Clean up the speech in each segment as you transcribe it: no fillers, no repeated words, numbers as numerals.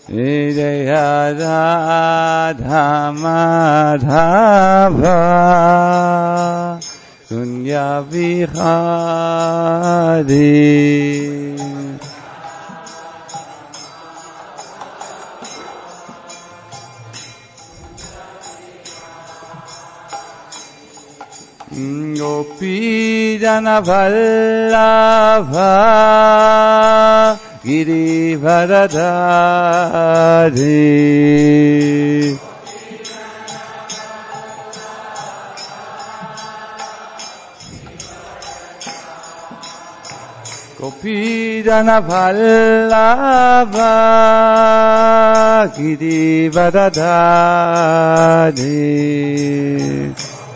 Jaya Radha Madhava Kunya Vihari Gopi Jana Vallabha Girivardhari Gopi Jana Vallabha Girivardhari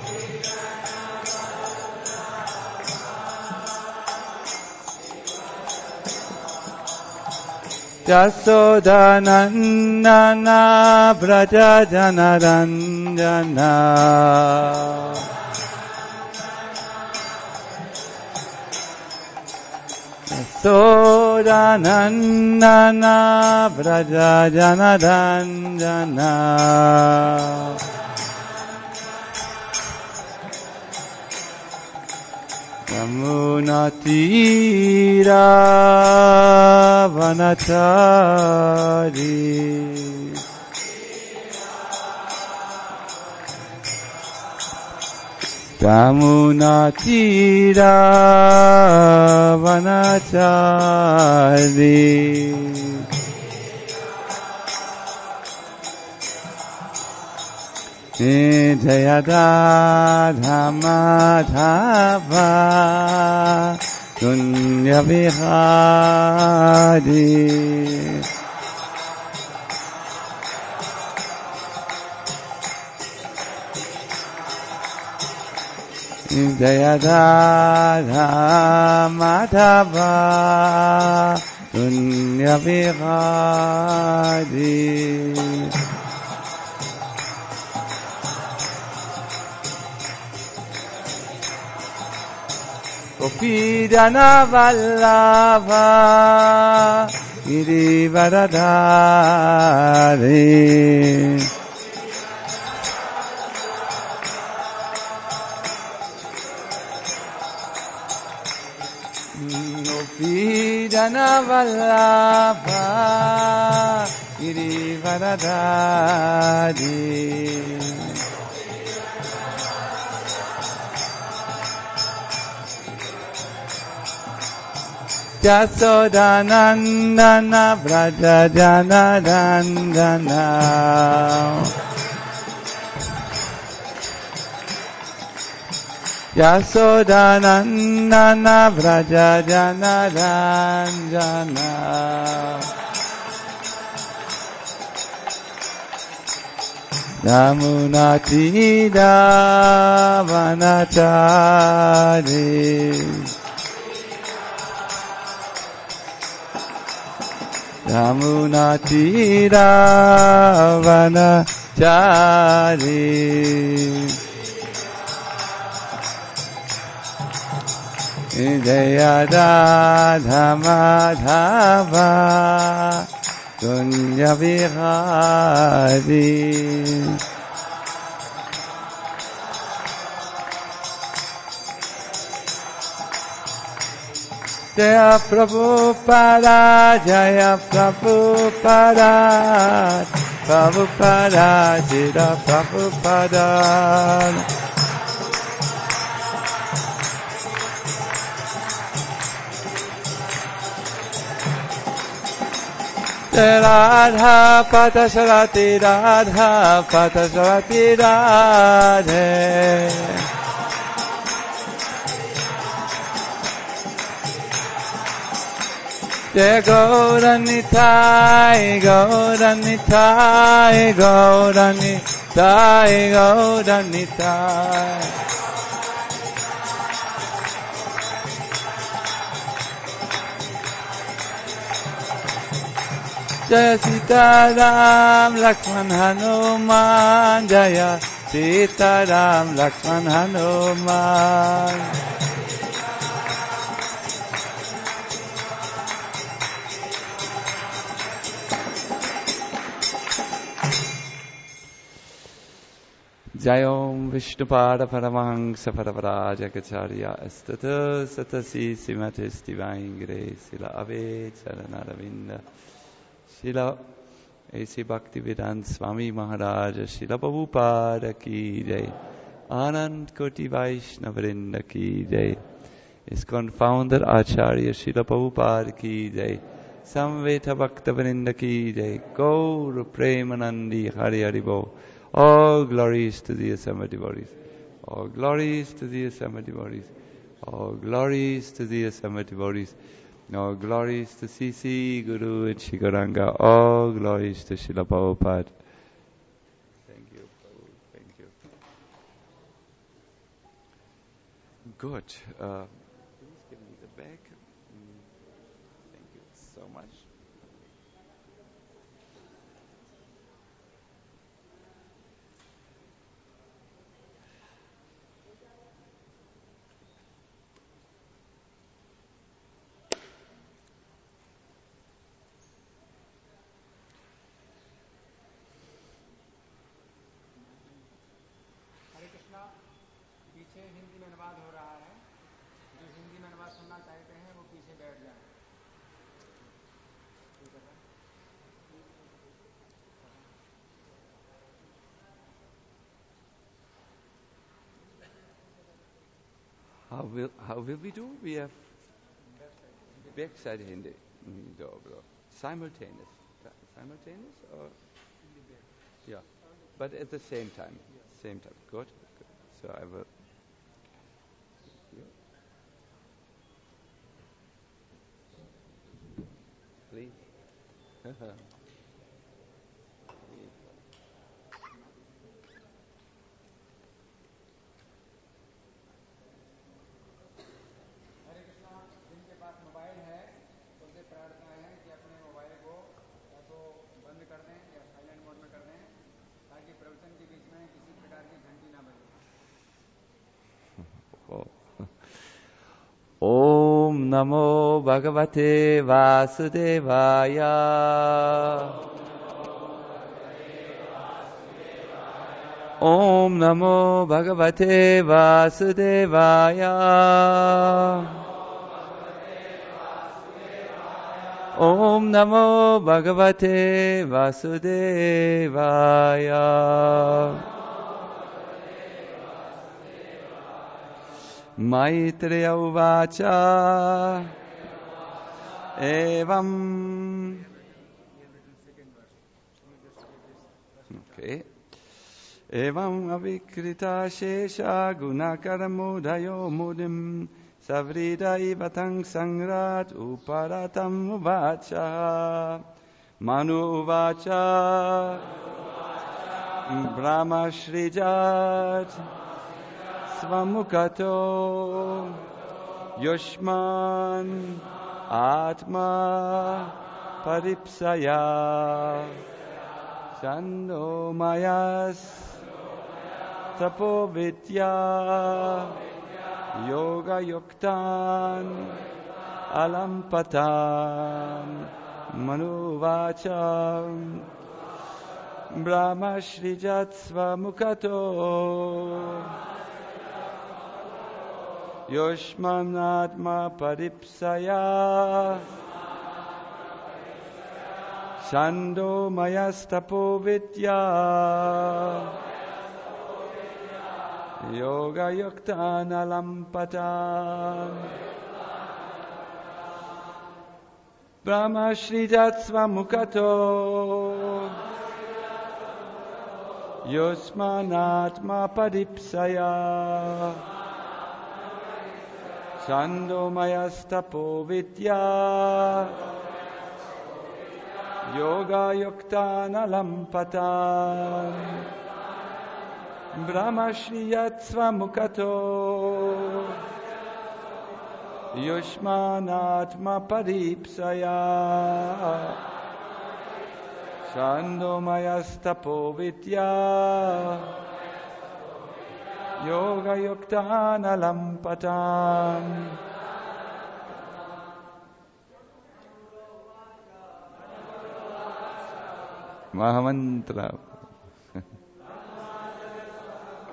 Yasoda Nandana Braja Janaranjana Yasoda Nandana Braja Janaranjana Yamuna Tira Vanachari Yamuna Tira Vanachari Jaya Radha Madhava Kunya Vihari Jaya Radha Madhava Kunya Vihari Gopi Jana Vallabha Girivardhari Gopi Jana Vallabha Girivardhari Yasoda Nandana Braja Janaranjana Yasoda Nandana Braja Janaranjana Yamuna Tira Vanachari Yamuna Tira Vanachari Jaya Radha Madhava Kunya Vihari Jaya Prabhupada, Jaya Prabhupada, Prabhupada, Jira Prabhupada. Radha Patasarati, Radha Patasarati, Radhe. Jai Gauranitai, Gauranitai, Gauranitai, Gauranitai. Jaya Sitaram, Lakshman Hanuman, Jaya Sitaram, Lakshman Hanuman. Jayom Vishnupada Paramahansa Paraparajakacharya Astata Satasi Simatis Divine Grace Sila Ave Charanaravinda Sila A.C. Bhaktivedanta Swami Maharaj Sila Prabhupada Ki Jai Anand Koti Vaishnavrinda Ki Jai ISKCON founder Acharya Srila Prabhupada Ki Jai Samveta Bhaktavrinda Ki Jai Gaur Premanandi Hari Hari Bo. All glories to the assembled devotees. All glories to the assembled devotees. All glories to the assembled devotees. All glories to C.C. Guru and Shigaranga. All glories to Srila Prabhupada. Thank you, Prabhu. Thank you. Good. Please give me the bag. Thank you so much. हरे कृष्णा पीछे हिंदी में अनुवाद हो रहा है जो हिंदी में अनुवाद सुनना चाहते हैं वो पीछे बैठ जाएं How will we do? We have backside Hindi. Simultaneous. Simultaneous or? Yeah. But at the same time. Same time. Good. Good. So I will. Please. हरे कृष्णा जिनके पास मोबाइल है उनसे प्रार्थना है कि अपने मोबाइल को या तो बंद कर दें या साइलेंट मोड में कर दें ताकि प्रवचन के बीच में किसी प्रकार की घंटी ना बजे Om Namo Bhagavate Vasudevaya. Om Namo Bhagavate Vasudevaya. Om Namo Bhagavate Vasudevaya. Maitreya Uvacha Evam. Okay. Evam avikrita shesha gunakaramudhayo mudim savrida ivatang sangrat uparatam uvacha Manu uvacha Brahma shrijat Svamukato Yushman Atma Paripsaya Chando Mayas Tapovidya Yoga Yuktan Alampatan Manuvacham Brahma Shrijat Svamukato Yoshmanatma Paripsaya Shando Mayastapo Vidya Yoga Yuktana Lampatan Brahma Shrijat Svamukato Yoshmanatma Paripsaya Chando Mayastapo Vidya Yoga Yuktana Lampatan Brahma Shriyat Svamukato Yushmanatma Paripsaya Chando Mayastapo Vidya Yoga Yuktana Lampatan Mahamantra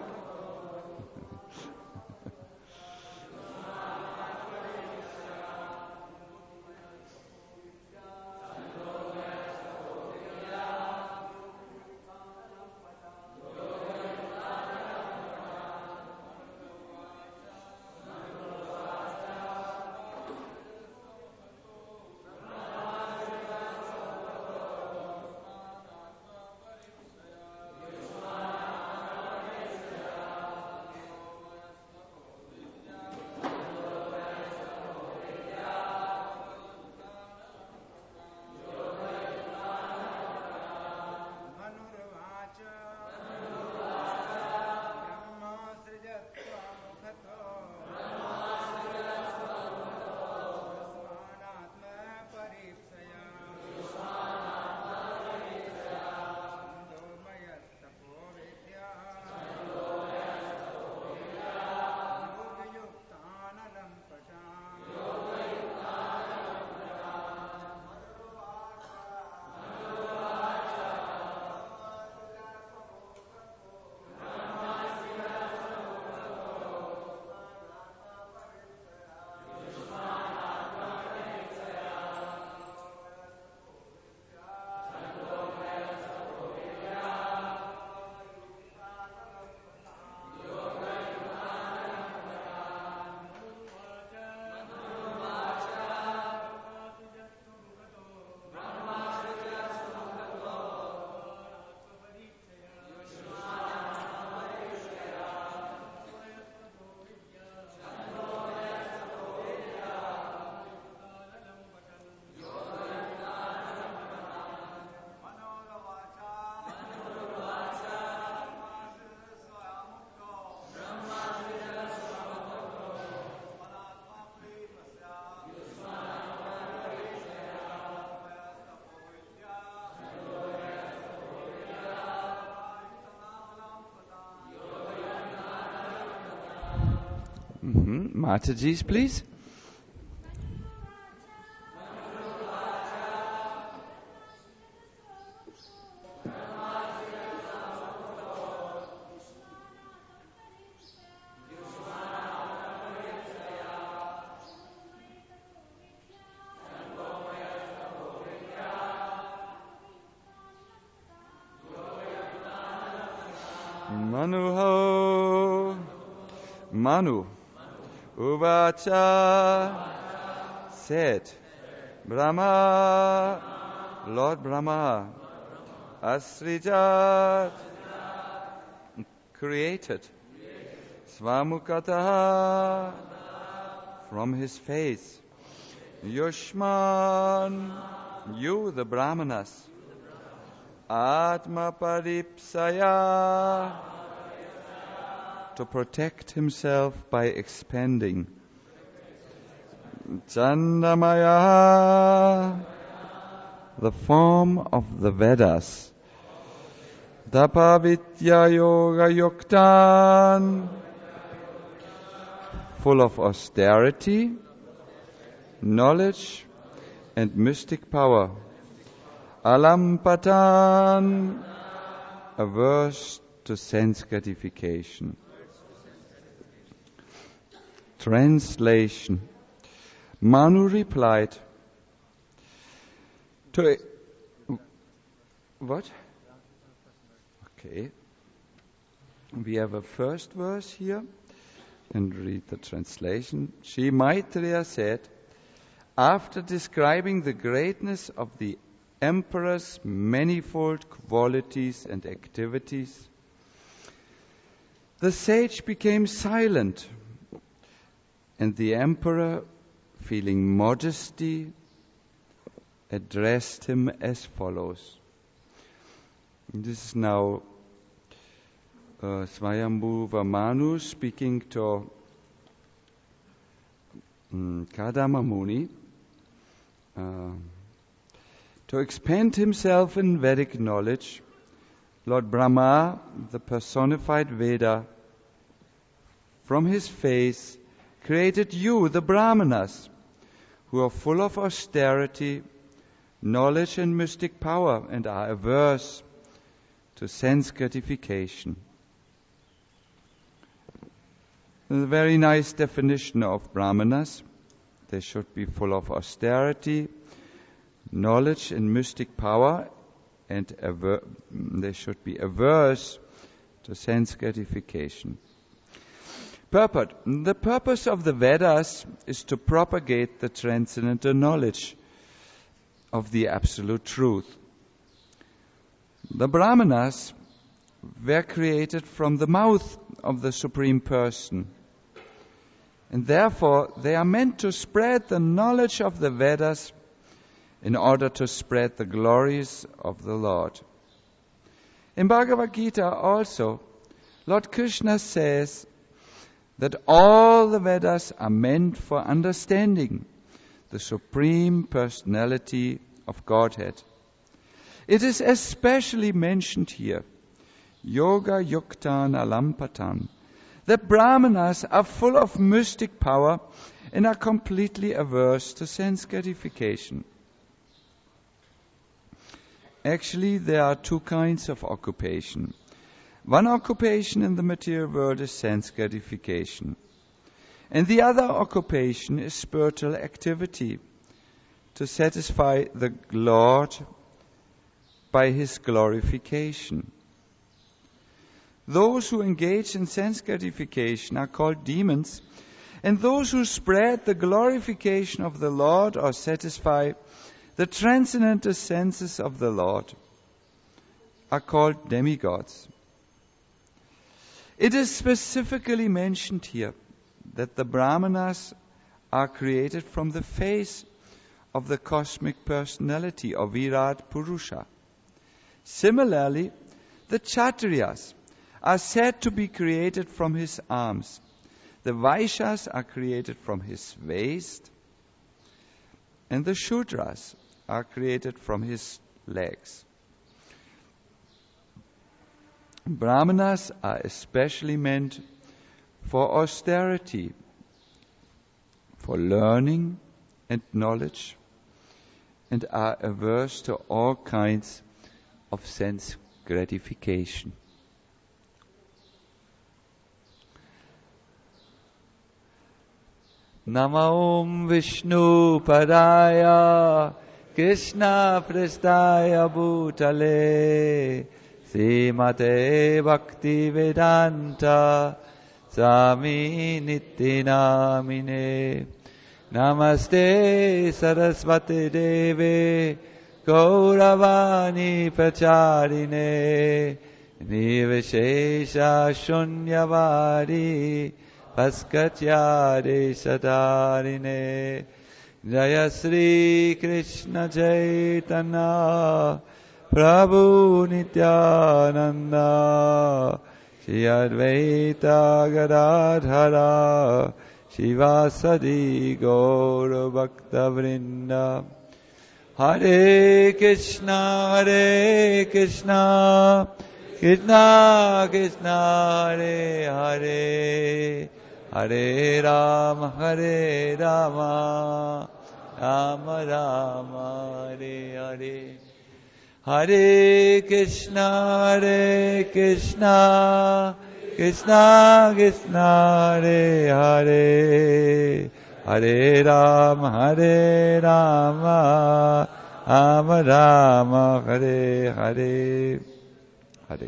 Mataji's, please. Manuho, Manu, Uvacha, said, Brahma, Lord Brahma, Asrijat, created, Svamukataha, from his face, Yushman, you the Brahmanas, Atma Paripsaya, to protect himself by expanding. Chandamaya, the form of the Vedas. Tapavitya Yoga Yuktan, full of austerity, knowledge, and mystic power. Alampatan, averse to sense gratification. Translation. Manu replied to what? Okay. We have a first verse here and read the translation. Shri Maitreya said, after describing the greatness of the Emperor's manifold qualities and activities, the sage became silent, and the Emperor, feeling modesty, addressed him as follows. This is now Swayambhuva Manu speaking to Kadama Muni. To expand himself in Vedic knowledge, Lord Brahma, the personified Veda, from his face created you, the Brahmanas, who are full of austerity, knowledge and mystic power, and are averse to sense gratification. A very nice definition of Brahmanas. They should be full of austerity, knowledge and mystic power, and they should be averse to sense gratification. Purport. The purpose of the Vedas is to propagate the transcendental knowledge of the absolute truth. The Brahmanas were created from the mouth of the Supreme Person, and therefore they are meant to spread the knowledge of the Vedas in order to spread the glories of the Lord. In Bhagavad Gita also, Lord Krishna says that all the Vedas are meant for understanding the Supreme Personality of Godhead. It is especially mentioned here, Yoga Yuktan Alampatan, that Brahmanas are full of mystic power and are completely averse to sense gratification. Actually, there are two kinds of occupation. One occupation in the material world is sense gratification, and the other occupation is spiritual activity, to satisfy the Lord by His glorification. Those who engage in sense gratification are called demons, and those who spread the glorification of the Lord or satisfy the transcendental senses of the Lord are called demigods. It is specifically mentioned here that the Brahmanas are created from the face of the cosmic personality of Virat Purusha. Similarly, the Kshatriyas are said to be created from his arms. The Vaishyas are created from his waist, and the Shudras are created from his legs. Brahmanas are especially meant for austerity, for learning and knowledge, and are averse to all kinds of sense gratification. Namo Vishnu Padaya Krishna Prestaya Bhutale Srimate Bhakti Vedanta Swami Nityanamine Namaste Saraswati Deve Gauravani Pracharine Nivishesha Shunyavadi Paskatyade Sadarine Jaya Sri Krishna Chaitanya Prabhu Nityananda Shri Advaita Gadadhara Shivasadi Gaura Bhakta Vrinda Hare Krishna Krishna Krishna Hare Hare Hare Rama Rama Rama Hare Hare Hare Krishna Krishna Krishna Hare Hare Hare Rama Rama Rama Hare Hare Hare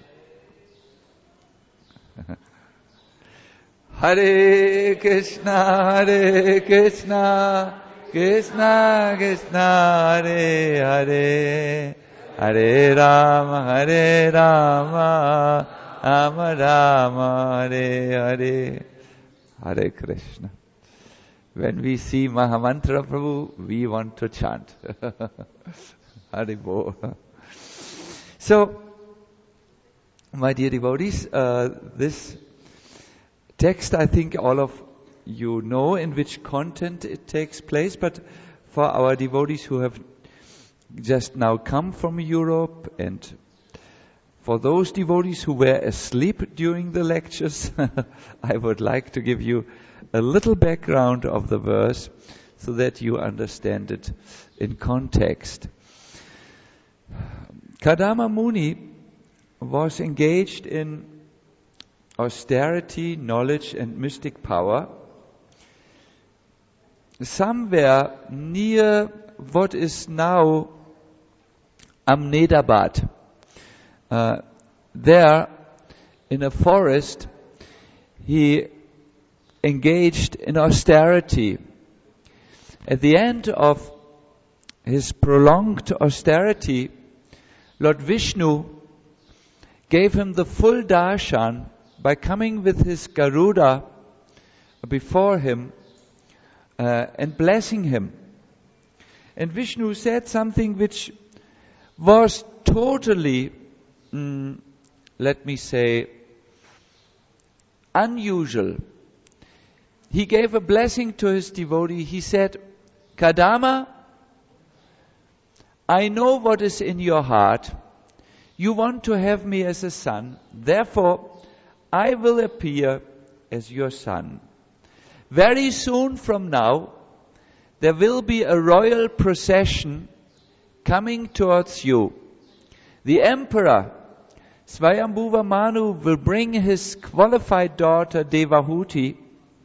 Hare Krishna Krishna Krishna Hare Hare Hare Rama Rama Rama Hare Hare Hare Krishna. When we see Mahamantra Prabhu, we want to chant. Hare Bol. So, my dear devotees, this text, I think all of you know in which content it takes place, but for our devotees who have just now come from Europe, and for those devotees who were asleep during the lectures, I would like to give you a little background of the verse so that you understand it in context. Kadama Muni was engaged in austerity, knowledge and mystic power somewhere near what is now Ahmedabad. There, in a forest, he engaged in austerity. At the end of his prolonged austerity, Lord Vishnu gave him the full darshan by coming with his Garuda before him and blessing him. And Vishnu said something which was totally, let me say, unusual. He gave a blessing to his devotee. He said, Kadama, I know what is in your heart. You want to have me as a son. Therefore, I will appear as your son. Very soon from now, there will be a royal procession coming towards you. The emperor, Swayambhuva Manu, will bring his qualified daughter Devahuti,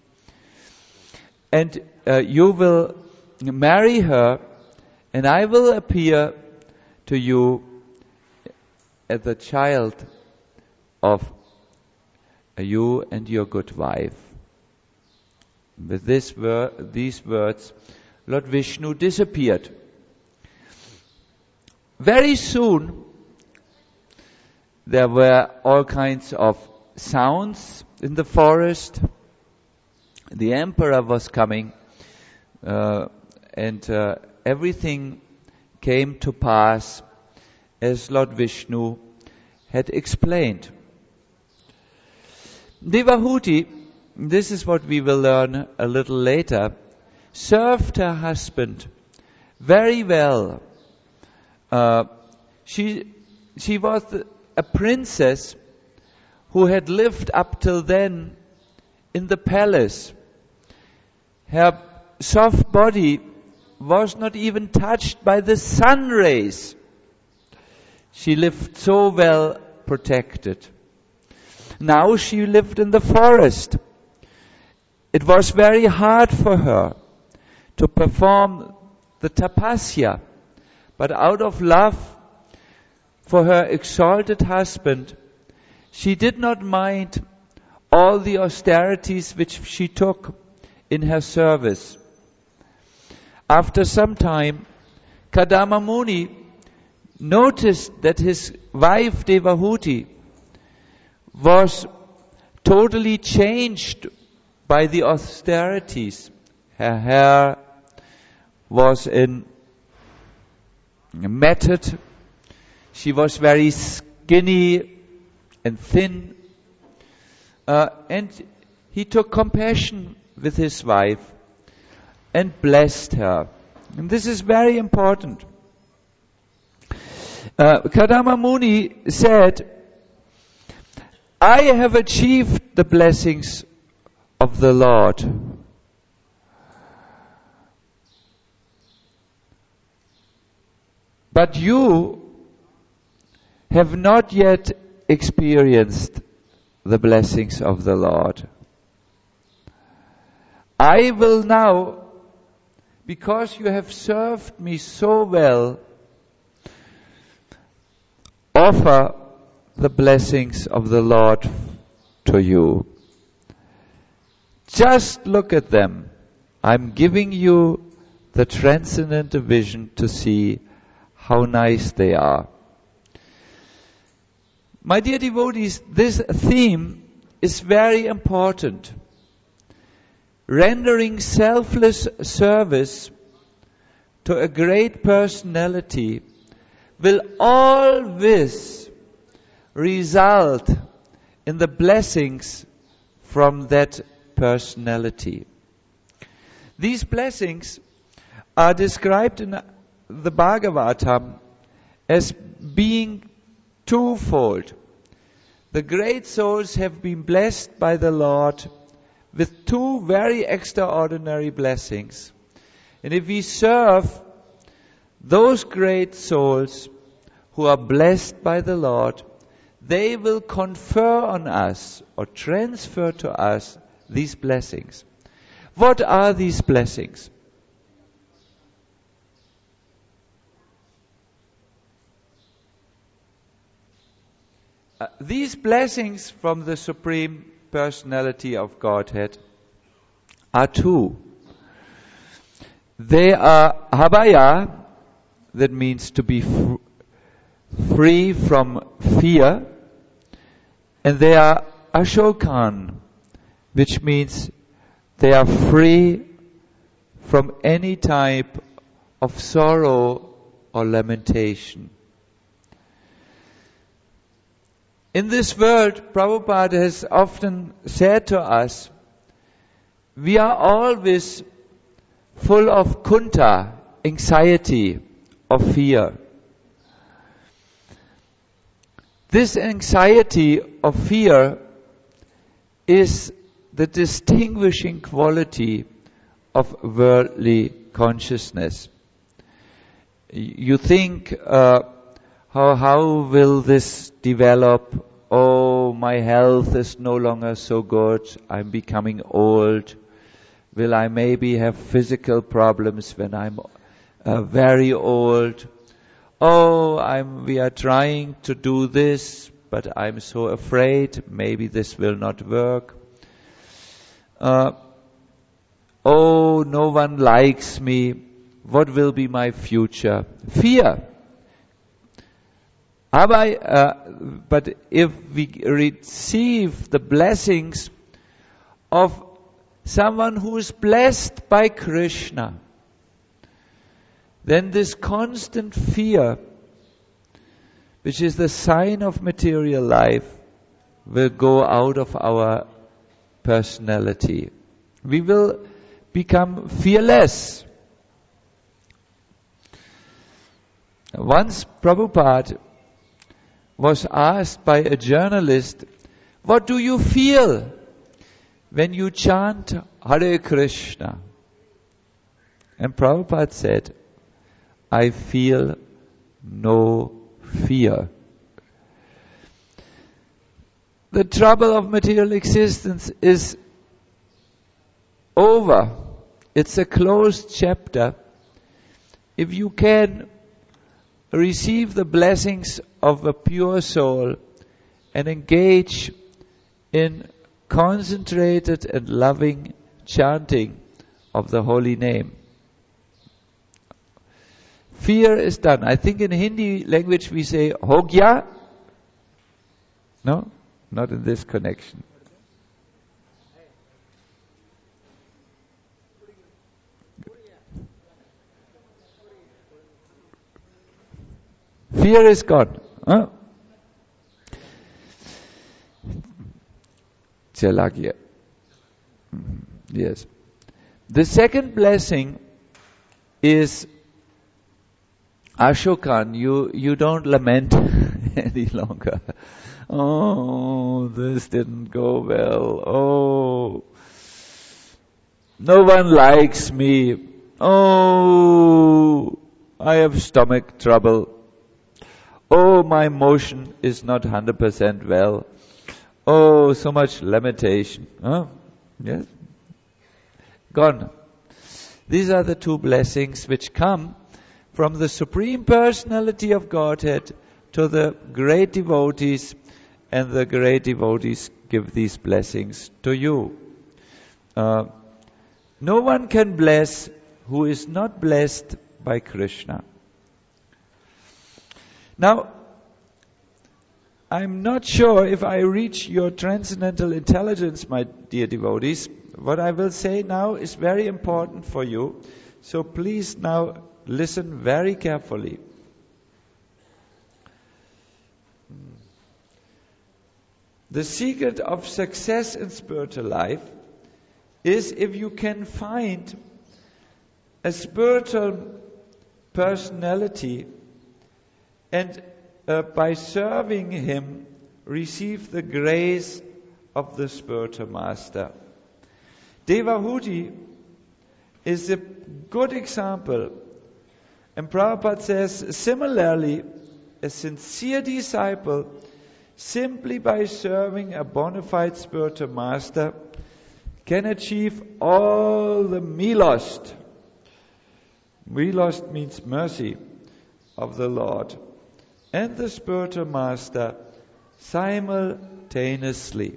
and you will marry her, and I will appear to you as the child of you and your good wife. With these words, Lord Vishnu disappeared. Very soon, there were all kinds of sounds in the forest. The emperor was coming, and everything came to pass as Lord Vishnu had explained. Devahuti, this is what we will learn a little later, served her husband very well. She was a princess who had lived up till then in the palace. Her soft body was not even touched by the sun rays. She lived so well protected. Now she lived in the forest. It was very hard for her to perform the tapasya, but out of love for her exalted husband, she did not mind all the austerities which she took in her service. After some time, Kadama Muni noticed that his wife Devahuti was totally changed by the austerities. Her hair was in matted. She was very skinny and thin. And he took compassion with his wife and blessed her. And this is very important. Kadama Muni said, I have achieved the blessings of the Lord. But you have not yet experienced the blessings of the Lord. I will now, because you have served me so well, offer the blessings of the Lord to you. Just look at them. I'm giving you the transcendent vision to see how nice they are. My dear devotees, this theme is very important. Rendering selfless service to a great personality will always result in the blessings from that personality. These blessings are described in the Bhagavatam as being twofold. The great souls have been blessed by the Lord with two very extraordinary blessings. And if we serve those great souls who are blessed by the Lord, they will confer on us or transfer to us these blessings. What are these blessings? These blessings from the Supreme Personality of Godhead are two. They are Abhaya, that means to be free from fear, and they are Ashokan, which means they are free from any type of sorrow or lamentation. In this world, Prabhupada has often said to us, we are always full of kunta, anxiety or fear. This anxiety or fear is the distinguishing quality of worldly consciousness. You think, how will this develop? Oh, my health is no longer so good. I'm becoming old. Will I maybe have physical problems when I'm very old? Oh, we are trying to do this, but I'm so afraid maybe this will not work. Oh, no one likes me. What will be my future? Fear. But if we receive the blessings of someone who is blessed by Krishna, then this constant fear, which is the sign of material life, will go out of our personality. We will become fearless. Once Prabhupada was asked by a journalist, what do you feel when you chant Hare Krishna? And Prabhupada said, I feel no fear. The trouble of material existence is over. It's a closed chapter. If you can receive the blessings of a pure soul and engage in concentrated and loving chanting of the holy name, fear is done. I think in Hindi language we say ho gya. No? Not in this connection. Fear is gone. Huh? Chala gaya. Yes. The second blessing is Ashokan. You don't lament any longer. Oh, this didn't go well. Oh, no one likes me. Oh, I have stomach trouble. Oh, my motion is not 100% well. Oh, so much lamentation. Huh? Yes? Gone. These are the two blessings which come from the Supreme Personality of Godhead to the great devotees, and the great devotees give these blessings to you. No one can bless who is not blessed by Krishna. Now, I'm not sure if I reach your transcendental intelligence, my dear devotees. What I will say now is very important for you. So please now listen very carefully. The secret of success in spiritual life is if you can find a spiritual personality and by serving him receive the grace of the spiritual master. Devahuti is a good example. And Prabhupada says, similarly, a sincere disciple, simply by serving a bona fide spiritual master, can achieve all the milost. Milost means mercy of the Lord and the spiritual master simultaneously.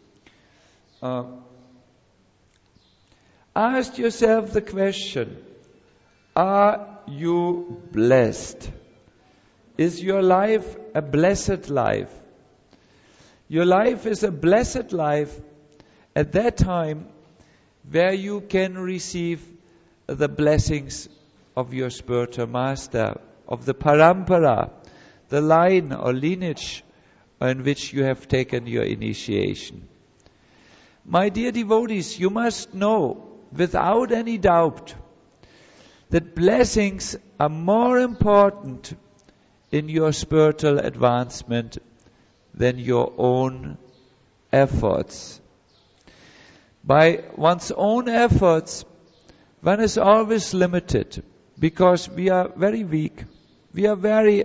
Ask yourself the question, are you blessed? Is your life a blessed life? Your life is a blessed life at that time where you can receive the blessings of your spiritual master, of the parampara, the line or lineage in which you have taken your initiation. My dear devotees, you must know without any doubt that blessings are more important in your spiritual advancement than your own efforts. By one's own efforts, one is always limited because we are very weak. We are very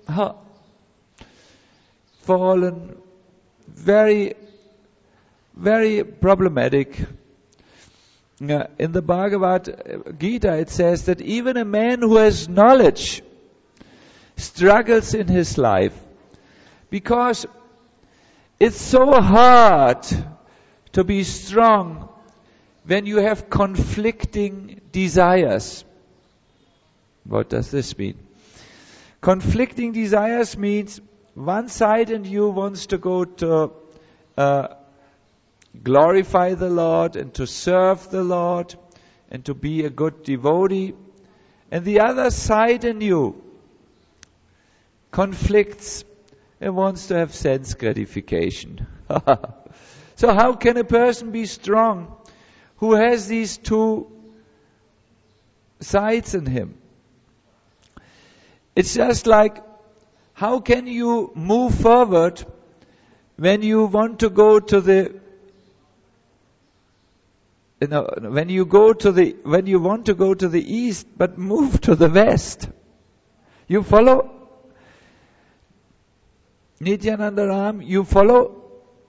fallen, very, very problematic. In the Bhagavad Gita it says that even a man who has knowledge struggles in his life because it's so hard to be strong when you have conflicting desires. What does this mean? Conflicting desires means one side in you wants to go to glorify the Lord and to serve the Lord and to be a good devotee, and the other side in you conflicts and wants to have sense gratification. So how can a person be strong who has these two sides in him? It's just like, how can you move forward when you want to go to the when you want to go to the east, but move to the west. You follow? Nityananda Ram, you follow?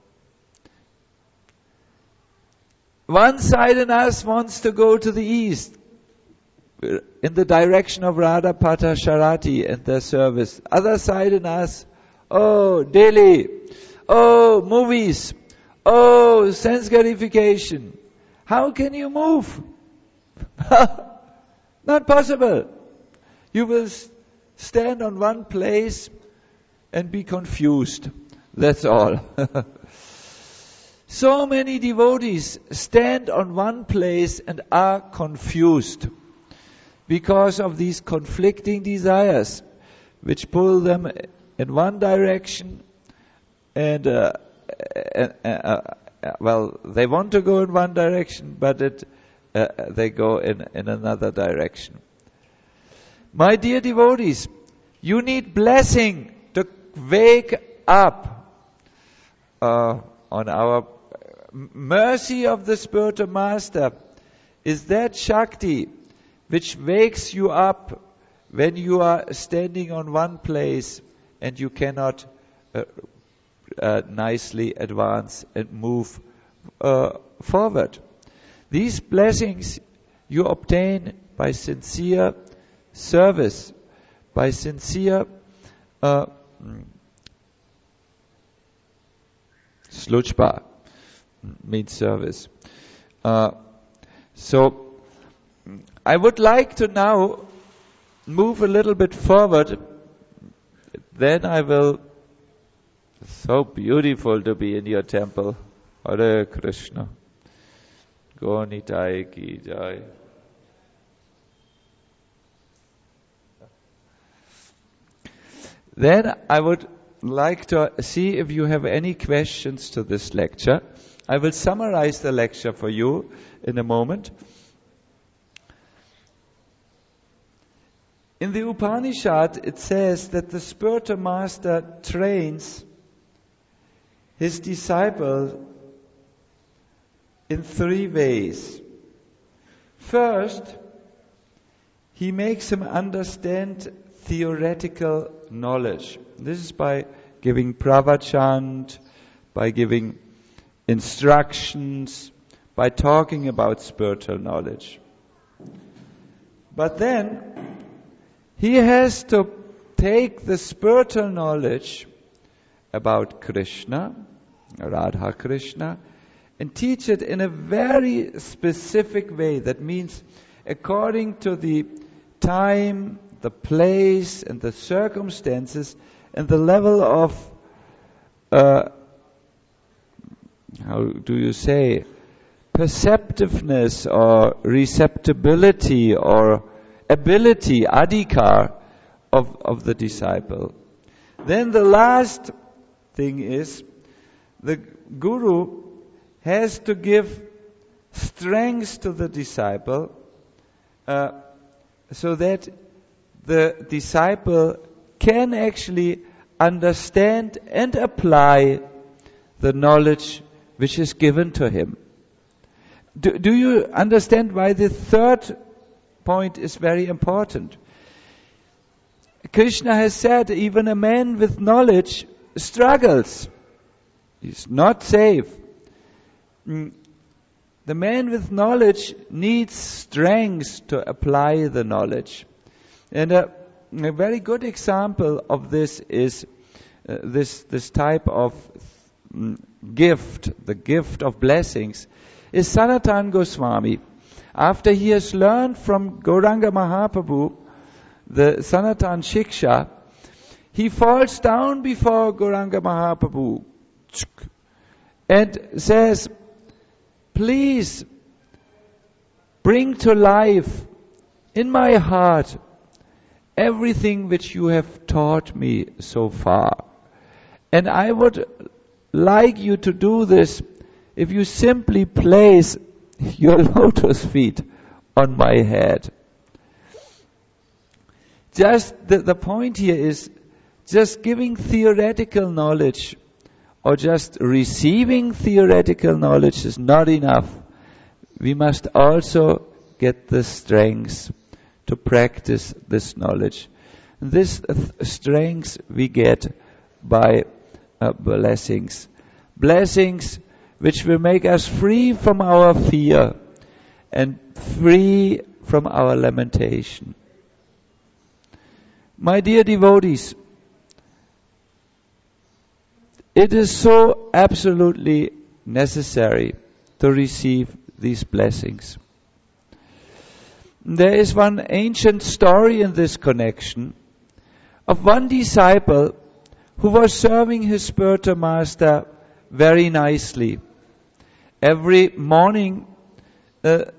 One side in us wants to go to the east, in the direction of Radha Pata Sharati and their service. Other side in us, oh, Delhi, oh, movies, oh, sense gratification. How can you move? Not possible. You will stand on one place and be confused. That's all. So many devotees stand on one place and are confused because of these conflicting desires which pull them in one direction and they want to go in one direction, but they go in another direction. My dear devotees, you need blessing to wake up on our mercy of the spiritual master. Is that Shakti which wakes you up when you are standing on one place and you cannot nicely advance and move forward. These blessings you obtain by sincere service, by sincere sluchpa means service. So I would like to now move a little bit forward. Then I will. So beautiful to be in your temple. Hare Krishna. Gaunitai ki jai. Then I would like to see if you have any questions to this lecture. I will summarize the lecture for you in a moment. In the Upanishad, it says that the spiritual master trains his disciple in 3 ways. First, he makes him understand theoretical knowledge. This is by giving pravachan, by giving instructions, by talking about spiritual knowledge. But then, he has to take the spiritual knowledge about Krishna, Radha Krishna, and teach it in a very specific way. That means according to the time, the place, and the circumstances, and the level of, how do you say, perceptiveness or receptibility or ability, adhikar, of the disciple. Then the last thing is, the guru has to give strength to the disciple so that the disciple can actually understand and apply the knowledge which is given to him. Do you understand why the third point is very important? Krishna has said even a man with knowledge struggles. He's not safe. The man with knowledge needs strength to apply the knowledge. And a very good example of this is this type of gift, the gift of blessings, is Sanatana Goswami. After he has learned from Gauranga Mahaprabhu the Sanatana Shiksha, he falls down before Gauranga Mahaprabhu and says, please bring to life in my heart everything which you have taught me so far. And I would like you to do this if you simply place your lotus feet on my head. Just the point here is, just giving theoretical knowledge or just receiving theoretical knowledge is not enough. we must also get the strength to practice this knowledge. And this strength we get by blessings. Blessings which will make us free from our fear and free from our lamentation. My dear devotees, it is so absolutely necessary to receive these blessings. There is one ancient story in this connection of one disciple who was serving his spiritual master very nicely. Every morning, the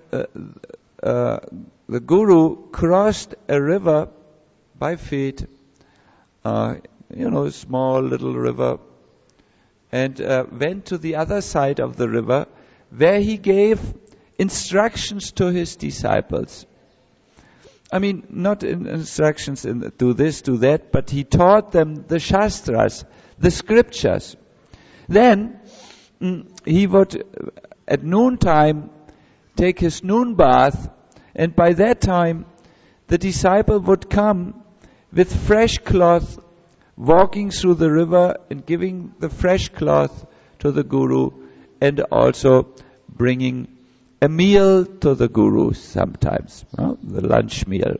guru crossed a river by feet, a small little river, and went to the other side of the river, where he gave instructions to his disciples. I mean, not instructions in do this, do that, but he taught them the Shastras, the scriptures. Then he would, at noontime, take his noon bath, and by that time, the disciple would come with fresh cloth, walking through the river and giving the fresh cloth to the guru, and also bringing a meal to the guru sometimes, the lunch meal.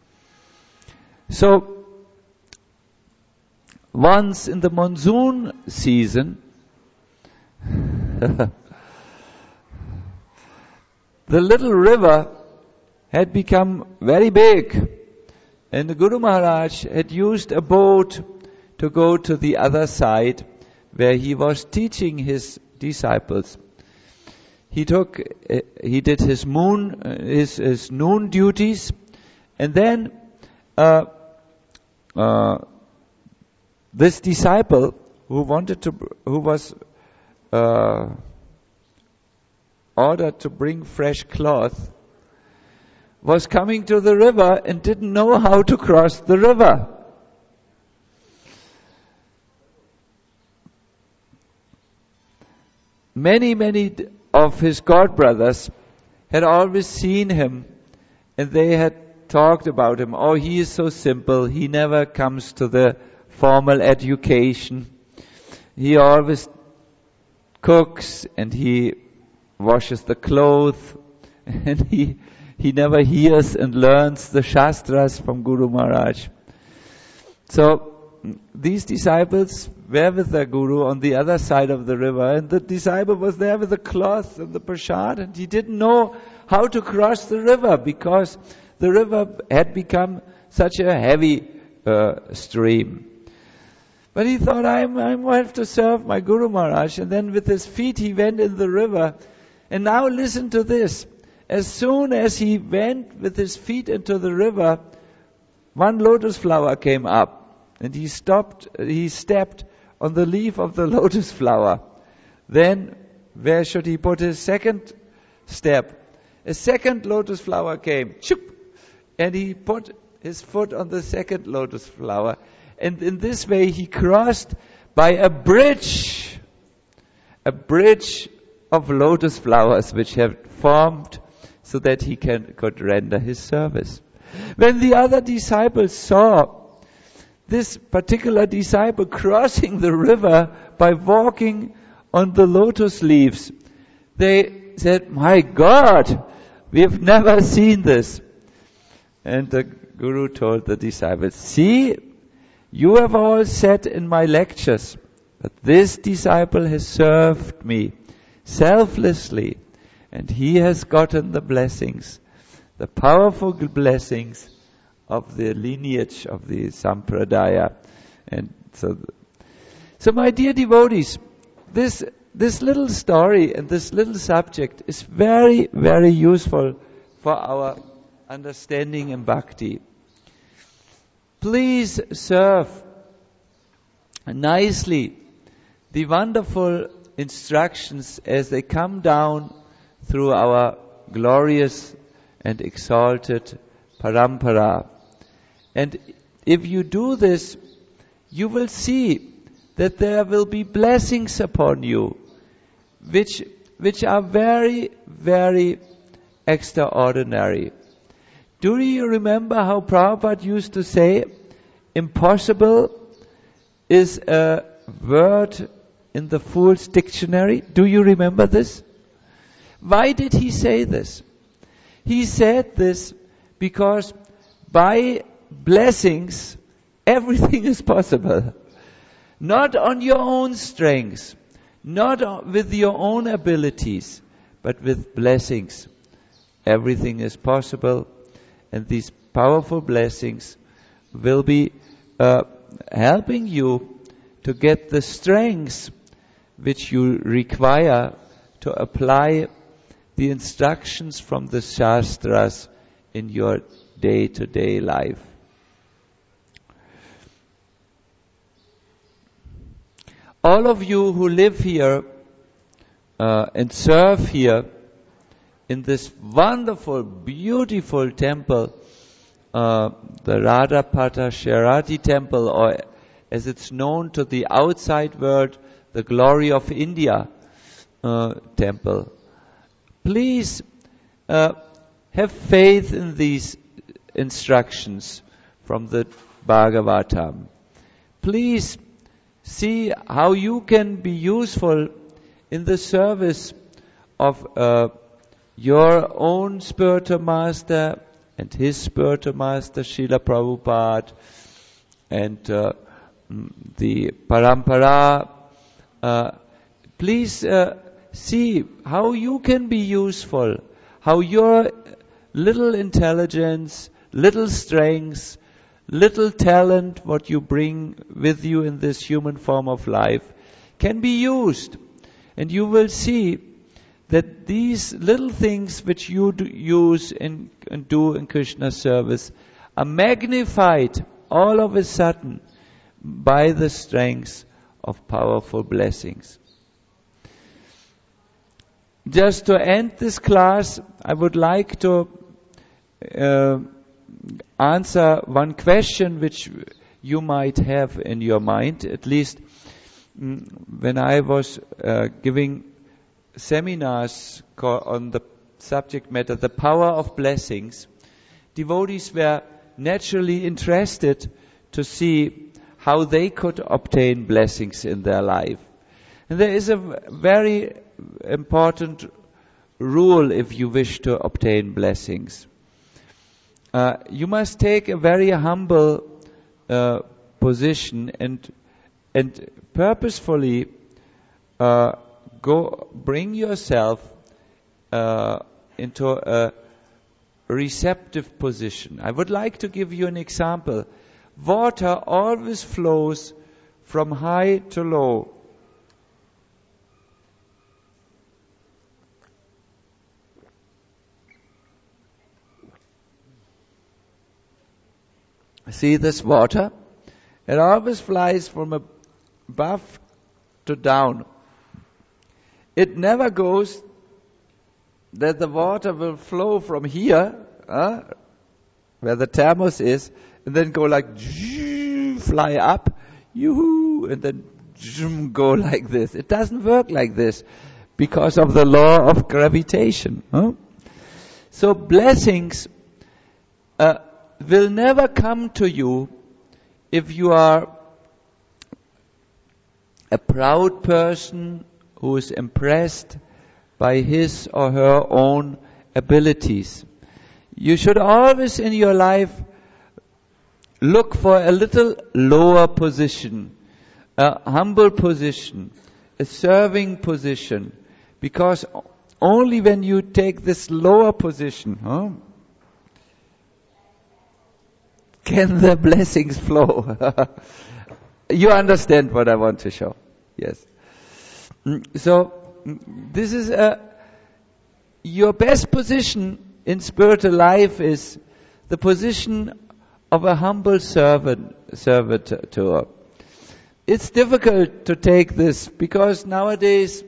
So, once in the monsoon season, the little river had become very big, and the Guru Maharaj had used a boat to go to the other side where he was teaching his disciples. He did his noon duties, and then this disciple who was ordered to bring fresh cloth was coming to the river and didn't know how to cross the river. Many of his godbrothers had always seen him, and they had talked about him. Oh, he is so simple. He never comes to the formal education. He always cooks and he washes the clothes, and he never hears and learns the Shastras from Guru Maharaj. So these disciples were with the Guru on the other side of the river, and the disciple was there with the cloth and the prasad, and he didn't know how to cross the river because the river had become such a heavy stream. But he thought, I have to serve my Guru Maharaj, and then with his feet he went in the river. And now listen to this. As soon as he went with his feet into the river, one lotus flower came up. And he stepped on the leaf of the lotus flower. Then, where should he put his second step? A second lotus flower came. Choop! And he put his foot on the second lotus flower. And in this way he crossed by a bridge of lotus flowers which have formed so that he could render his service. When the other disciples saw this particular disciple crossing the river by walking on the lotus leaves, they said, "My God, we have never seen this." And the Guru told the disciples, "See, you have all said in my lectures, but this disciple has served me selflessly, and he has gotten the blessings, the powerful blessings of the lineage of the Sampradaya." And so my dear devotees, this little story and this little subject is very, very useful for our understanding in bhakti. Please serve nicely the wonderful instructions as they come down through our glorious and exalted parampara. And if you do this, you will see that there will be blessings upon you, which are very, very extraordinary. Do you remember how Prabhupada used to say, impossible is a word in the Fool's Dictionary? Do you remember this? Why did he say this? He said this because by blessings, everything is possible. Not on your own strengths, not with your own abilities, but with blessings. Everything is possible, and these powerful blessings will be helping you to get the strengths which you require to apply the instructions from the Shastras in your day-to-day life. All of you who live here and serve here in this wonderful, beautiful temple, the Radhapata Sherati temple, or as it's known to the outside world, the Glory of India temple. Please have faith in these instructions from the Bhagavatam. Please see how you can be useful in the service of your own spiritual master and his spiritual master, Srila Prabhupada, and the Parampara. Please see how you can be useful, how your little intelligence, little strengths, little talent, what you bring with you in this human form of life, can be used. And you will see that these little things which you use and do in Krishna's service are magnified all of a sudden by the strength of powerful blessings. Just to end this class, I would like to answer one question which you might have in your mind. At least when I was giving seminars on the subject matter, the power of blessings, devotees were naturally interested to see how they could obtain blessings in their life. And there is a very important rule if you wish to obtain blessings. You must take a very humble position and purposefully bring yourself into a receptive position. I would like to give you an example. Water always flows from high to low. See this water? It always flies from above to down. It never goes that the water will flow from here, where the thermos is, and then go like, fly up, yoo-hoo, and then go like this. It doesn't work like this because of the law of gravitation. So blessings will never come to you if you are a proud person who is impressed by his or her own abilities. You should always in your life look for a little lower position, a humble position, a serving position, because only when you take this lower position, can the blessings flow. You understand what I want to show. Yes. So, this is your best position in spiritual life is the position of a humble servitor. It's difficult to take this because nowadays,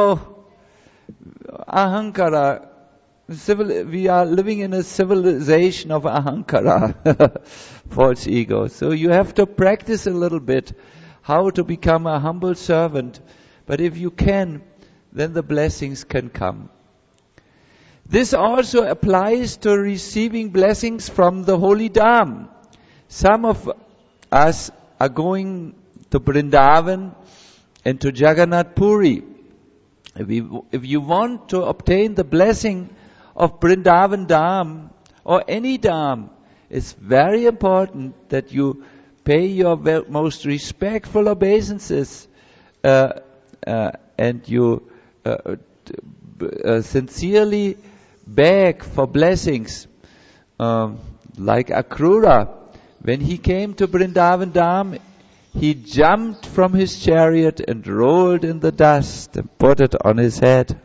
ahankara, we are living in a civilization of ahankara, false ego. So you have to practice a little bit how to become a humble servant. But if you can, then the blessings can come. This also applies to receiving blessings from the Holy Dham. Some of us are going to Vrindavan and to Jagannath Puri. If you want to obtain the blessing of Vrindavan Dham or any Dham, it's very important that you pay your most respectful obeisances and you sincerely beg for blessings. Like Akrura, when he came to Vrindavan Dham, he jumped from his chariot and rolled in the dust and put it on his head.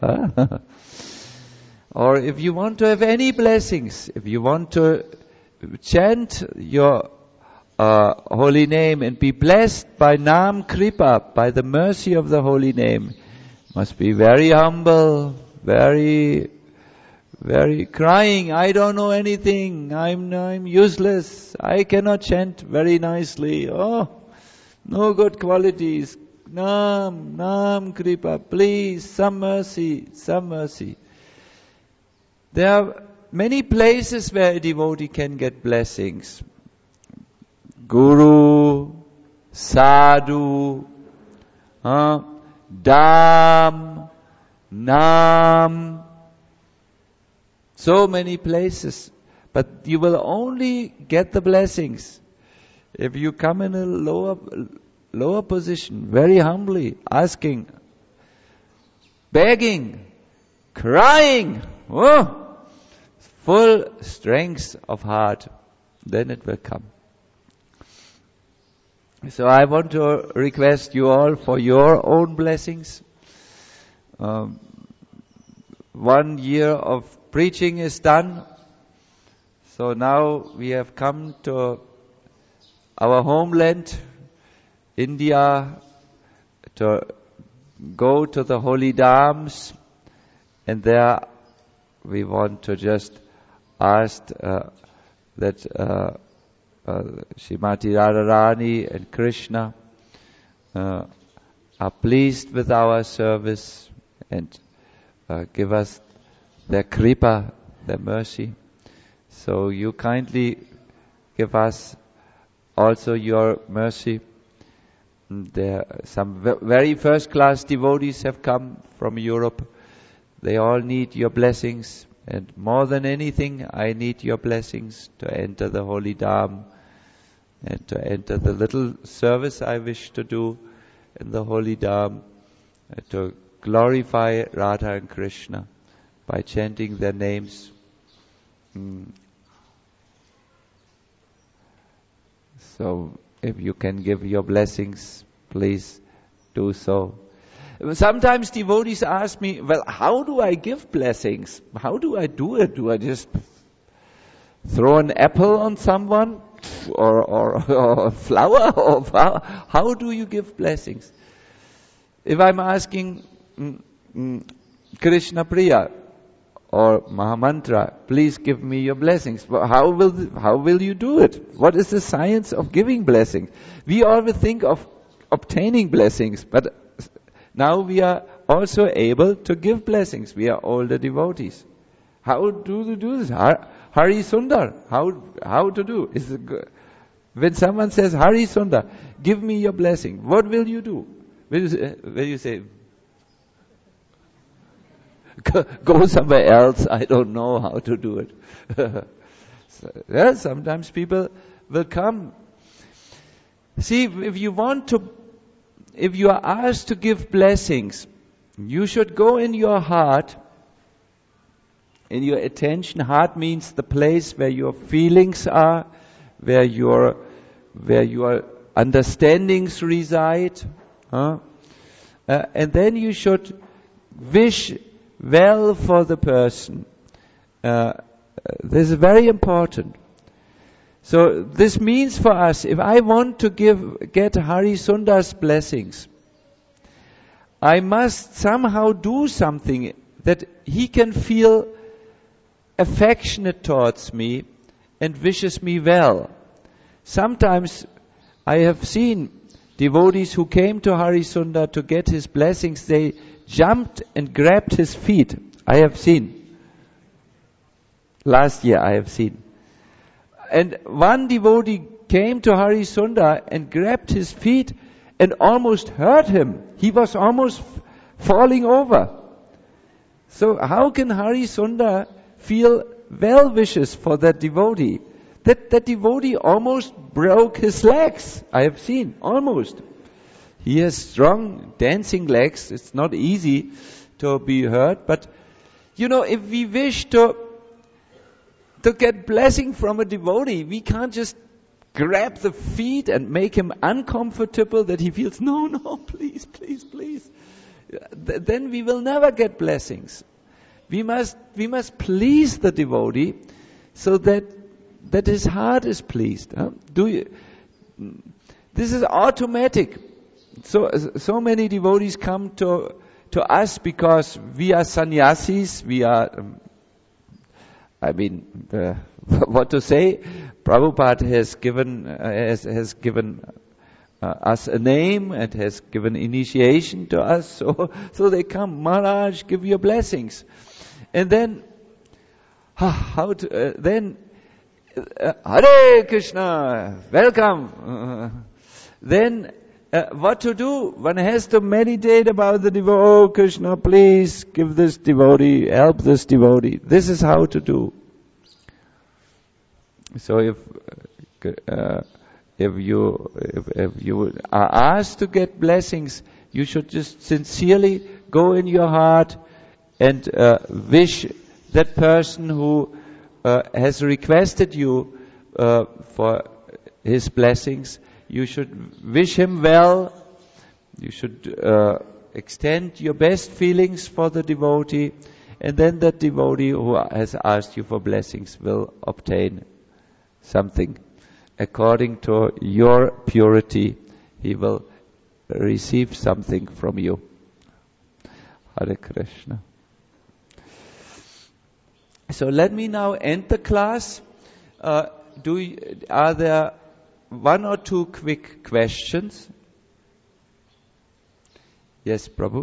Or if you want to have any blessings, if you want to chant your holy name and be blessed by Nam Kripa, by the mercy of the holy name, must be very humble, very crying, I don't know anything, I'm useless, I cannot chant very nicely, oh, no good qualities, Nam Kripa, please, some mercy. There are many places where a devotee can get blessings. Guru, Sadhu, Dham, Nam, so many places. But you will only get the blessings if you come in a lower position, very humbly, asking, begging, crying, full strength of heart, then it will come. So I want to request you all for your own blessings. 1 year of preaching is done. So now we have come to our homeland, India, to go to the holy dhams, and there we want to just ask that Srimati Radharani and Krishna are pleased with our service and give us their kripa, their mercy. So you kindly give us also your mercy. There some very first-class devotees have come from Europe. They all need your blessings, and more than anything, I need your blessings to enter the holy dham and to enter the little service I wish to do in the holy dham, to glorify Radha and Krishna by chanting their names. So if you can give your blessings, please do so. Sometimes devotees ask me, well, how do I give blessings? How do I do it? Do I just throw an apple on someone? Or a flower? Or how do you give blessings? If I'm asking Krishna Priya or Mahamantra, please give me your blessings. How will you do it? What is the science of giving blessings? We always think of obtaining blessings, but now we are also able to give blessings. We are all the devotees. How do you do this? Hari Sundar. How to do? When someone says, Hari Sundar, give me your blessing, what will you do? Will you say, go somewhere else, I don't know how to do it. Sometimes people will come. See, if you are asked to give blessings, you should go in your heart, in your attention. Heart means the place where your feelings are, where your understandings reside. And then you should wish well for the person. This is very important. So this means for us, if I want to get Hari Sundar's blessings, I must somehow do something that he can feel affectionate towards me and wishes me well. Sometimes I have seen devotees who came to Hari Sundar to get his blessings, they jumped and grabbed his feet. I have seen. Last year I have seen. And one devotee came to Hari Sundar and grabbed his feet and almost hurt him. He was almost falling over. So how can Hari Sundar feel well wishes for that devotee? That devotee almost broke his legs. I have seen, almost. He has strong dancing legs. It's not easy to be hurt. But, if we wish to get blessing from a devotee, we can't just grab the feet and make him uncomfortable that he feels, no, please. Then we will never get blessings. We must please the devotee so that his heart is pleased. This is automatic. So many devotees come to us because we are sannyasis. We are, what to say? Prabhupada has given us a name and has given initiation to us. So they come, Maharaj, give your blessings. And then, Hare Krishna, welcome. Then, what to do? One has to meditate about the devotee. Oh Krishna, please give this devotee, help this devotee. This is how to do. So if you are asked to get blessings, you should just sincerely go in your heart and wish that person who has requested you for his blessings. You should wish him well. You should extend your best feelings for the devotee, and then that devotee who has asked you for blessings will obtain something. According to your purity, he will receive something from you. Hare Krishna. So let me now end the class. Are there one or two quick questions? Yes, Prabhu.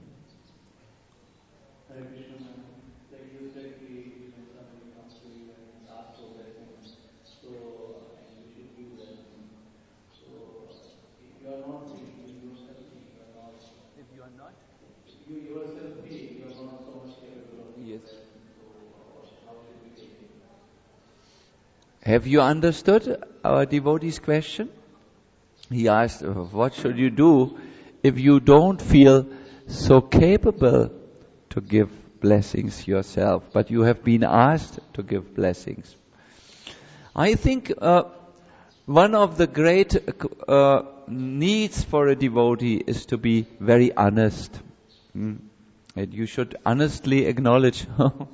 Hare Krishna. Like you said, when somebody comes to you and asks for blessings, and you should give them. So, if you are not free, you yourself free. If you are not? You yourself free, you are not so much capable of. Yes. How should we take it? Have you understood our devotee's question? He asked, what should you do if you don't feel so capable to give blessings yourself, but you have been asked to give blessings? I think one of the great needs for a devotee is to be very honest. And you should honestly acknowledge,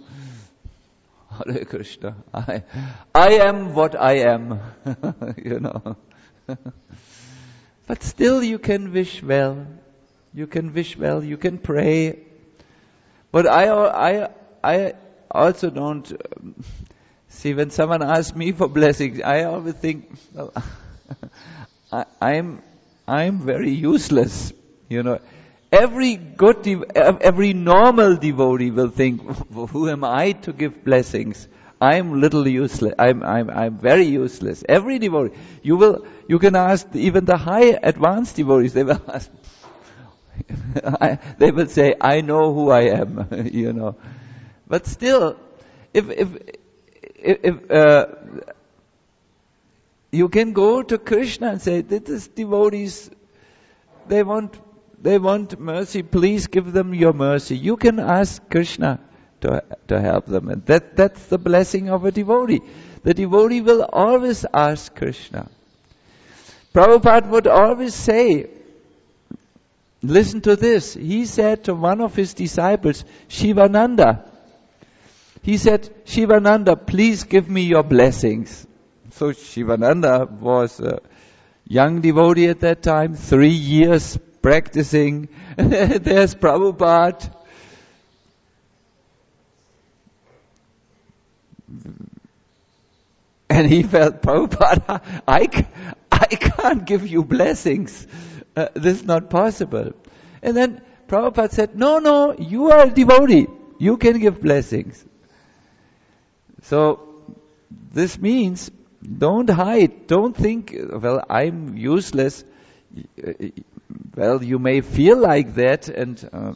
Hare Krishna, I am what I am, But still you can wish well. You can pray. But I also don't see, when someone asks me for blessings, I always think, well, I'm very useless, Every normal devotee will think, who am I to give blessings? I'm little useless. I'm very useless. Every devotee. You can ask even the high advanced devotees. They will ask. They will say, I know who I am. But still, if you can go to Krishna and say, this devotees, they want mercy. Please give them your mercy. You can ask Krishna to help them. And that's the blessing of a devotee. The devotee will always ask Krishna. Prabhupada would always say, listen to this. He said to one of his disciples, Shivananda. He said, Shivananda, please give me your blessings. So Shivananda was a young devotee at that time, 3 years practicing. There's Prabhupada. And he felt, Prabhupada, I can't give you blessings. This is not possible. And then Prabhupada said, no, you are a devotee. You can give blessings. So this means don't hide. Don't think, well, I'm useless. Well, you may feel like that, and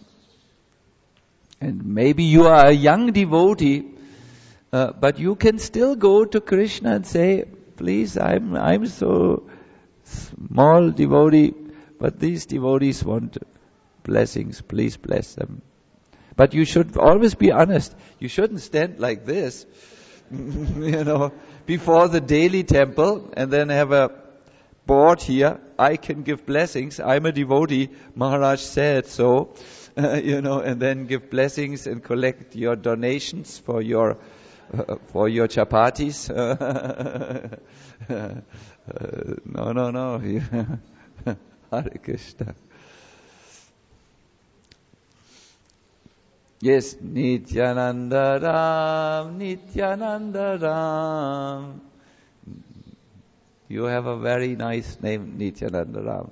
maybe you are a young devotee, but you can still go to Krishna and say, please, I'm so small devotee, but these devotees want blessings. Please bless them. But you should always be honest. You shouldn't stand like this, before the daily temple and then have a board here. I can give blessings. I'm a devotee. Maharaj said so, and then give blessings and collect your donations for your chapatis. No. Hare Krishna. Yes, Nityananda Ram, Nityananda Ram. You have a very nice name, Nityananda Ram.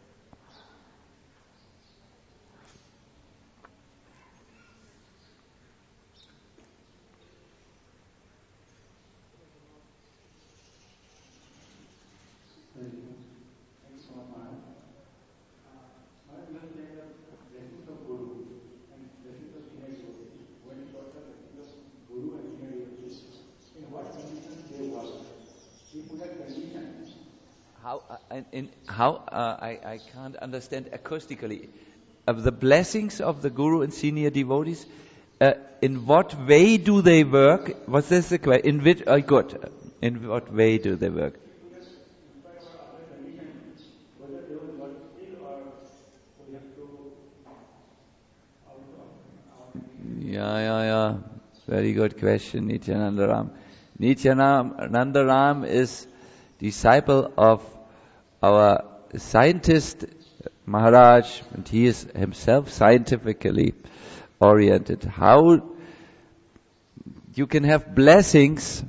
I can't understand acoustically. Of the blessings of the Guru and senior devotees, in what way do they work? Was this the question? In which? Good. In what way do they work? Yeah. Very good question, Nityananda Ram. Nityananda Ram is disciple of our scientist Maharaj, and he is himself scientifically oriented. How you can have blessings,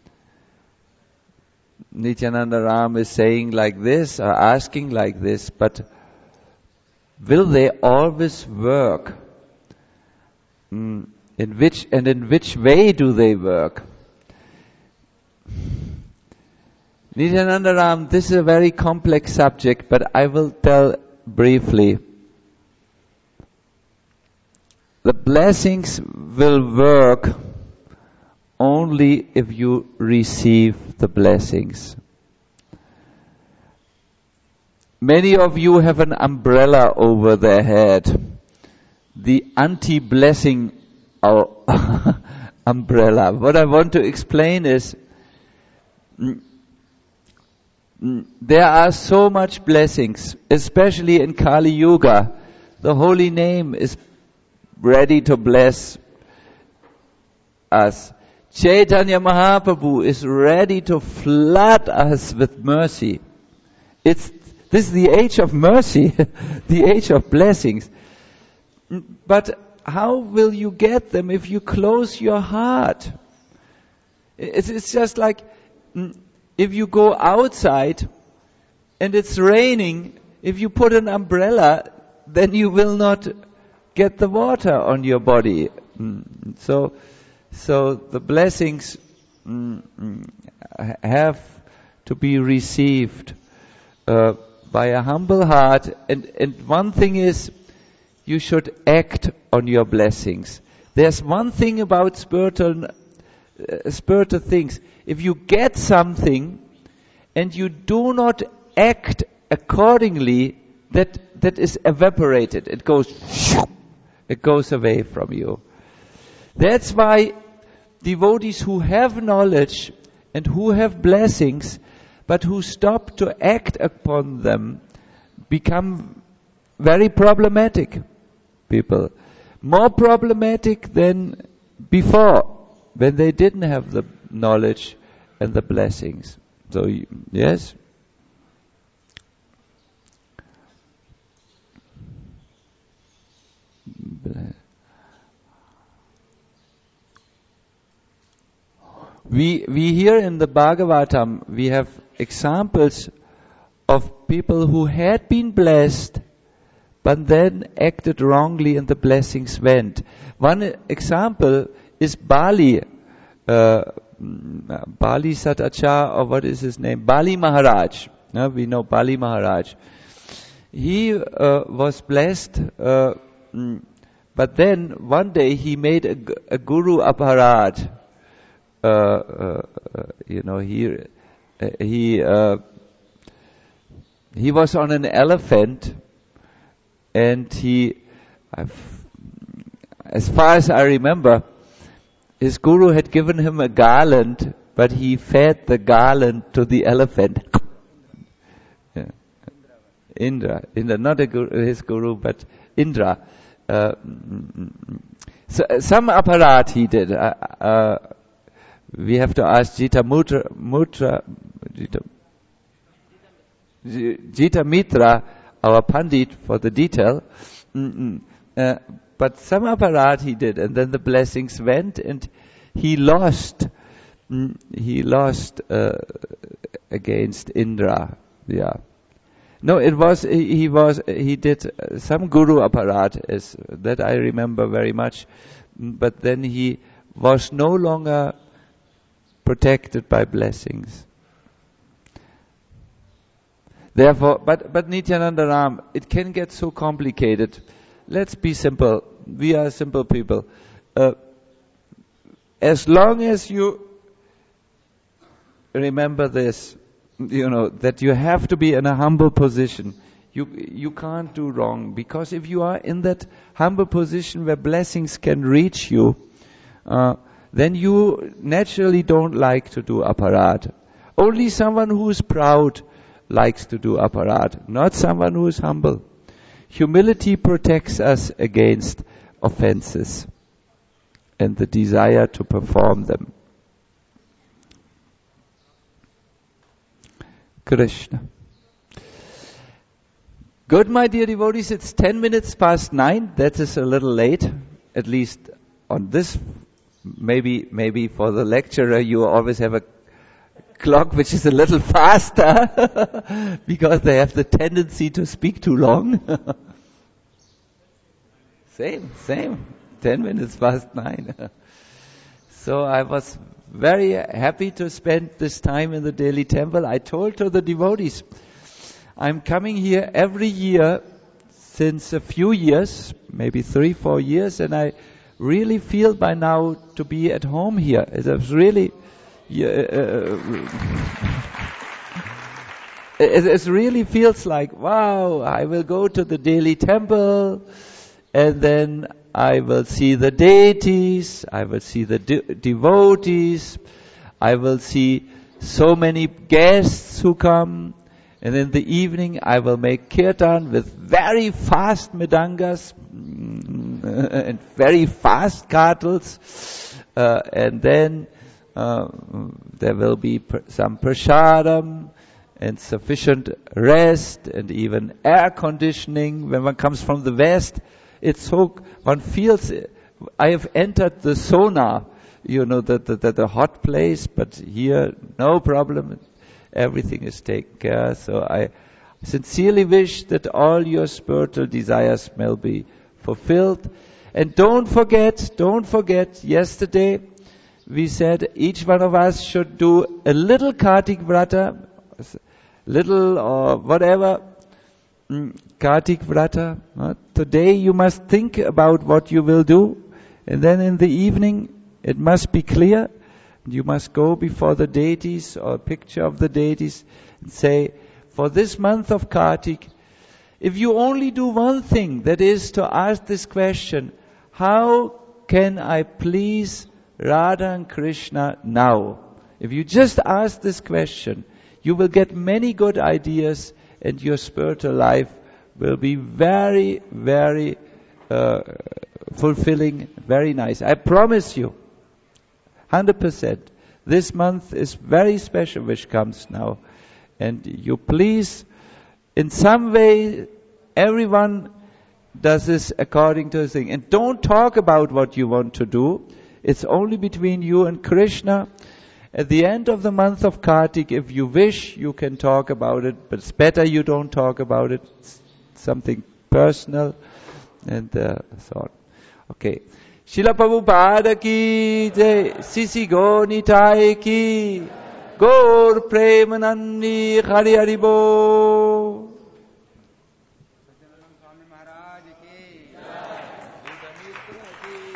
Nityananda Ram is saying like this, or asking like this, but will they always work? In which way do they work? Nityananda Ram, this is a very complex subject, but I will tell briefly. The blessings will work only if you receive the blessings. Many of you have an umbrella over their head, the anti-blessing umbrella. What I want to explain is, there are so much blessings, especially in Kali Yuga. The holy name is ready to bless us. Chaitanya Mahaprabhu is ready to flood us with mercy. This is the age of mercy, the age of blessings. But how will you get them if you close your heart? It's just like, if you go outside and it's raining, if you put an umbrella, then you will not get the water on your body. So the blessings have to be received by a humble heart. And one thing is, you should act on your blessings. There's one thing about spiritual things. If you get something and you do not act accordingly, that is evaporated. It goes away from you. That's why devotees who have knowledge and who have blessings, but who stop to act upon them, become very problematic people. More problematic than before, when they didn't have the knowledge and the blessings. So, yes? We hear in the Bhagavatam, we have examples of people who had been blessed, but then acted wrongly and the blessings went. One example is Bali. Bali Satacha, or what is his name? Bali Maharaj. We know Bali Maharaj. He was blessed, but then one day he made a guru aparad. He was on an elephant, and as far as I remember, his guru had given him a garland, but he fed the garland to the elephant. Yeah. Indra, not his guru, but Indra. So some apparat he did. We have to ask Jita Mitra, our Pandit, for the detail. But some apparat he did, and then the blessings went, and he lost. He lost against Indra. Yeah. No, he did some guru apparat, that I remember very much. But then he was no longer protected by blessings. Therefore, but Nityananda Ram, it can get so complicated. Let's be simple. We are simple people. As long as you remember this, that you have to be in a humble position. You can't do wrong, because if you are in that humble position where blessings can reach you, then you naturally don't like to do aparad. Only someone who is proud likes to do aparad, not someone who is humble. Humility protects us against offenses and the desire to perform them. Krishna. Good, my dear devotees, it's 10 minutes past 9. That is a little late, at least on this. Maybe for the lecturer you always have a clock which is a little faster because they have the tendency to speak too long. Same. 10 minutes past 9. So I was very happy to spend this time in the Delhi temple. I told to the devotees, I'm coming here every year since a few years, maybe 3-4 years, and I really feel by now to be at home here. It's really, it really feels like, wow, I will go to the Delhi temple, and then I will see the deities, I will see the devotees, I will see so many guests who come, and in the evening I will make kirtan with very fast mridangas and very fast kartals, and then there will be some prasadam and sufficient rest and even air conditioning. When one comes from the West, it's so, one feels, I have entered the sauna, the hot place, but here, no problem. Everything is taken care. So I sincerely wish that all your spiritual desires will be fulfilled. And don't forget, yesterday we said each one of us should do a little Kartik Vrata, little or whatever, Kartik Vrata. Today you must think about what you will do, and then in the evening it must be clear. You must go before the deities or picture of the deities and say, for this month of Kartik, if you only do one thing, that is to ask this question, how can I please Radha and Krishna now? If you just ask this question, you will get many good ideas, and your spiritual life will be very, very fulfilling, very nice. I promise you, 100%. This month is very special which comes now. And you please, in some way, everyone does this according to his thing. And don't talk about what you want to do. It's only between you and Krishna. At the end of the month of Kartik, if you wish, you can talk about it. But it's better you don't talk about it. It's something personal. And so on. Okay. Srila Prabhupada ki jai, Sisi Gaur Nitai ki, Gaur Premanandi Hari Hari Bol. सच्चिदानंद स्वामी महाराज की, गीता मित्र की